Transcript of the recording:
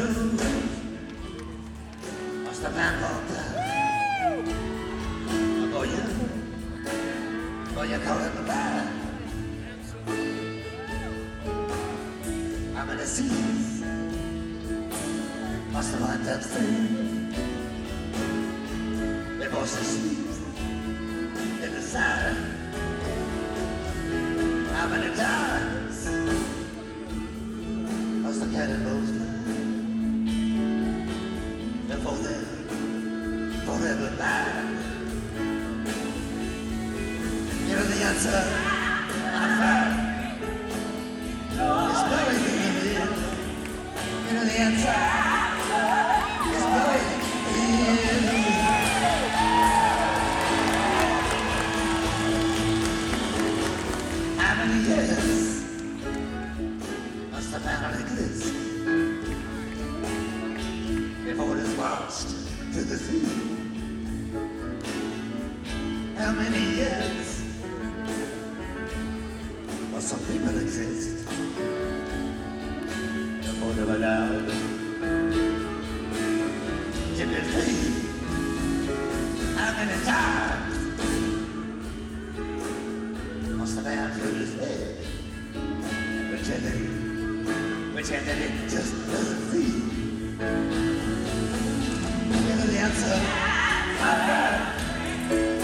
blues. Must have been called you call it the bad. I'm in the seas. Must have lined up thing. They both sleep in the side. I'm in the dance. Must have cat and those before them forever bad. You know the answer, I'm fine. It's buried in the middle. You know the answer, it's buried in the middle. How many years must a family exist before it is washed to the sea? How many years? Some people exist before they're allowed to be free. How many times must the man through his head pretending it just doesn't see? You know the answer, my friend.